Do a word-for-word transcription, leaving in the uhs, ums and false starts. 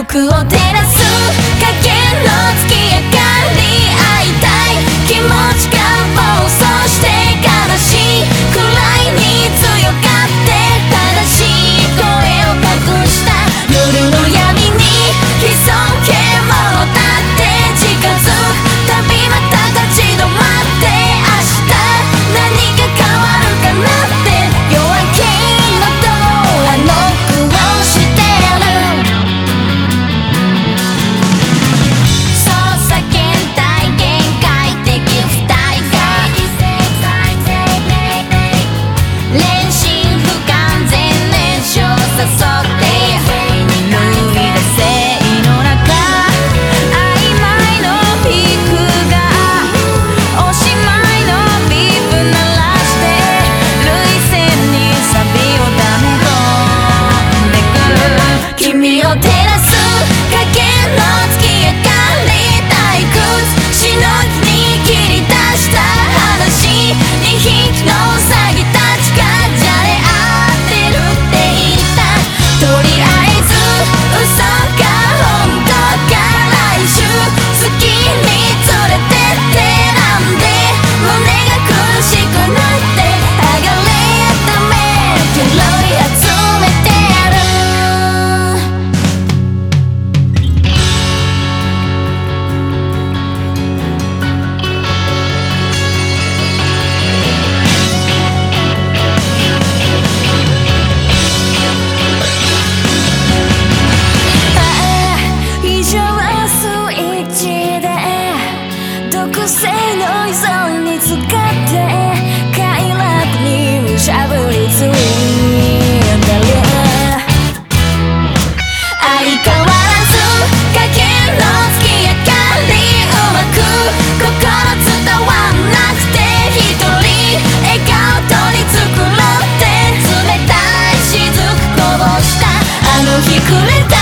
僕を照らす影の月明かり、会いたい気持ちが暴走して悲しいくらいに強がって正しい声を隠した夜の闇に潜む獣だって近づくたびまた立ち止まって明日何が変わるかなって夜明けのドアノックをしてる。捜査検体限界的二人が連心不完全燃焼誘って脱いだ性の中曖昧の皮膚がおしまいのビープ鳴らして涙腺にサビを溜め込んでく君を照らす影の月明かり退屈しのぎに切り出した話にひきのウサギたちがじゃれ合ってるって言ったとりあえず嘘が本当か来週月に連れてってなんで胸が苦しくなって剥がれた目拾い集めてる。異常スイッチで毒性の依存に使って快楽にむしゃぶりついてる。相変わらず影の月明かりうまく心伝わんなくて一人笑顔取り繕って冷たい雫こぼしたあの日くれた